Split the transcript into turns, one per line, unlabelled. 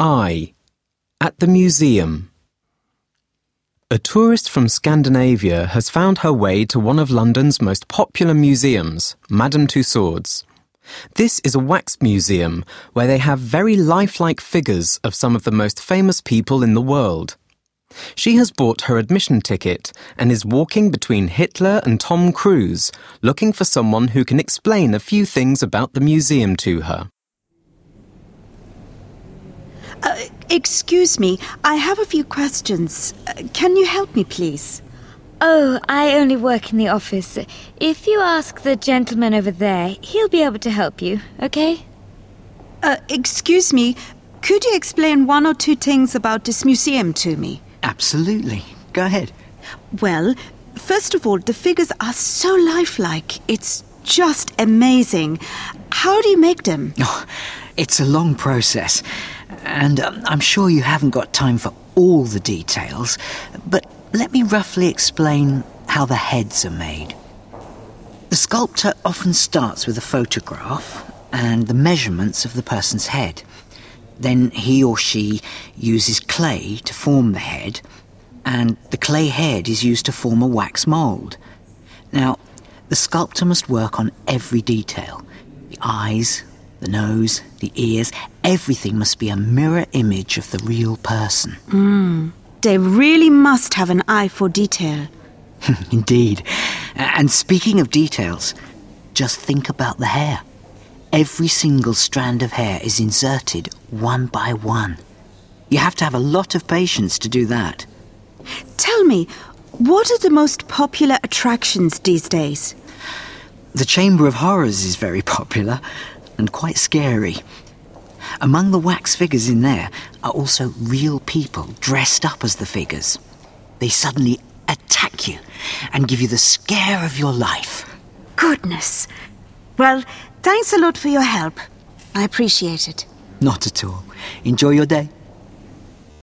I. At the museum. A tourist from Scandinavia has found her way to one of London's most popular museums, Madame Tussauds. This is a wax museum where they have very lifelike figures of some of the most famous people in the world. She has bought her admission ticket and is walking between Hitler and Tom Cruise, looking for someone who can explain a few things about the museum to her.
Excuse me, I have a few questions. Can you help me, please?
Oh, I only work in the office. If you ask the gentleman over there, he'll be able to help you, okay?
Excuse me, could you explain one or two things about this museum to me?
Absolutely. Go ahead.
Well, first of all, the figures are so lifelike. It's just amazing. How do you make them?
Oh, it's a long process, and I'm sure you haven't got time for all the details, but let me roughly explain how the heads are made. The sculptor often starts with a photograph and the measurements of the person's head. Then he or she uses clay to form the head, and the clay head is used to form a wax mould. Now, the sculptor must work on every detail. The eyes, the nose, the ears, everything must be a mirror image of the real person.
They really must have an eye for detail.
Indeed. And speaking of details, just think about the hair. Every single strand of hair is inserted one by one. You have to have a lot of patience to do that.
Tell me, what are the most popular attractions these days?
The Chamber of Horrors is very popular and quite scary. Among the wax figures in there are also real people dressed up as the figures. They suddenly attack you and give you the scare of your life.
Goodness. Well, thanks a lot for your help. I appreciate it.
Not at all. Enjoy your day.